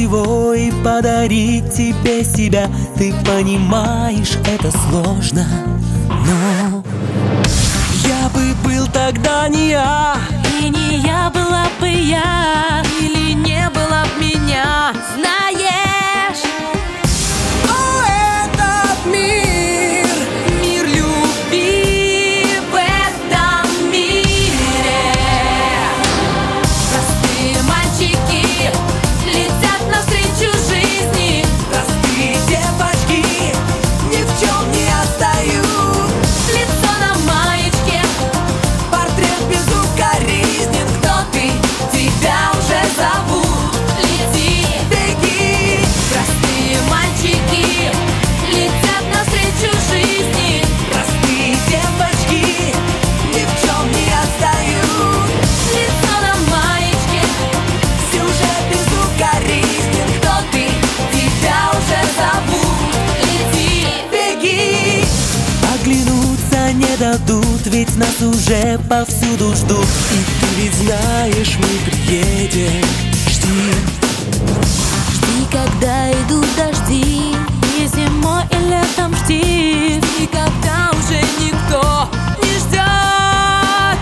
всего и подарить тебе себя. Ты понимаешь, это сложно, но я бы был тогда не я, и не я была бы я, или не было б меня. знаешь, этот мир, Мир любви в этом мире. Простые мальчики летят навстречу жизни. простые девочки ни в чем не отстают. Лицо на маечке, Портрет безукоризнен. кто ты, тебя уже зовут. Лети, Беги, простые мальчики летят навстречу жизни. простые девочки ни в чем не отстают. Лицо на маечке, Сюжет безукоризнен. кто ты, тебя уже зовут. Лети, Беги, оглянуться не дадут, ведь нас уже повсюду ждут. И ты ведь знаешь, мы приедем. Жди, жди, когда идут дожди, и зимой и летом жди, и когда уже никто не ждет.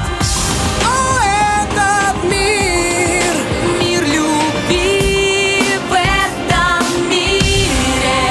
этот мир, Мир любви в этом мире.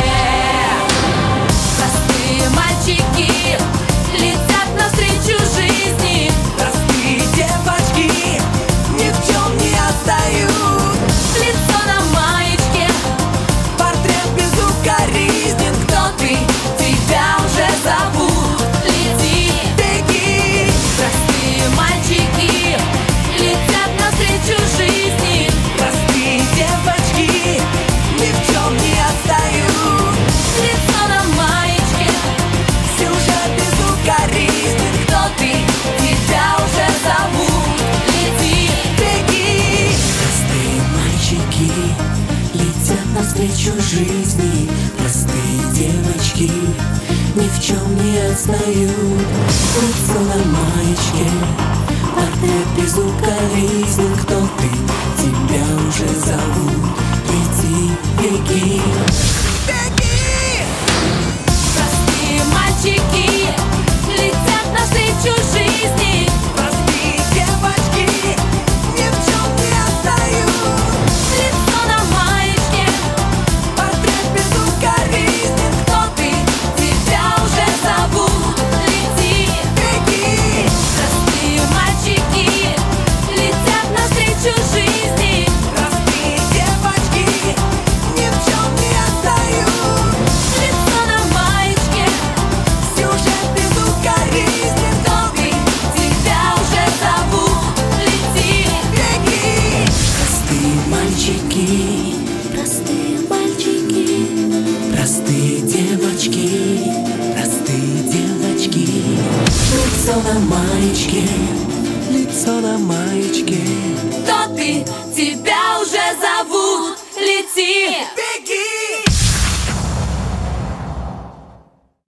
Простые мальчики летят навстречу жизни. простые девочки ни в чем не отстают. Лицо на маечке, Портрет безукоризнен. кто ты, тебя уже зовут. Лети, Беги, простые мальчики летят навстречу жизни. простые девочки ни в чем не отстают. Лицо на маечке, Сюжет безукоризнен. кто ты, тебя уже зовут. Лети, Беги, простые мальчики летят навстречу жизни. Простые девочки ни в чем не отстают. Лицо на маечке, портрет безукоризнен. Кто ты, тебя уже зовут. Лети, беги, беги, простые мальчики летят навстречу жизни. простые девочки ни в чем не отстают. Лицо на маечке, Портрет безукоризнен. кто ты, тебя уже зовут. Лети, Беги, простые мальчики летят навстречу жизни. простые девочки ни в чем не отстают. Лицо на маечке, Сюжет безукоризнен. кто ты, тебя уже зовут. Лети, Беги, простые мальчики, простые мальчики, простые девочки, простые девочки. Лицо на маечке, лицо на маечке. кто ты, тебя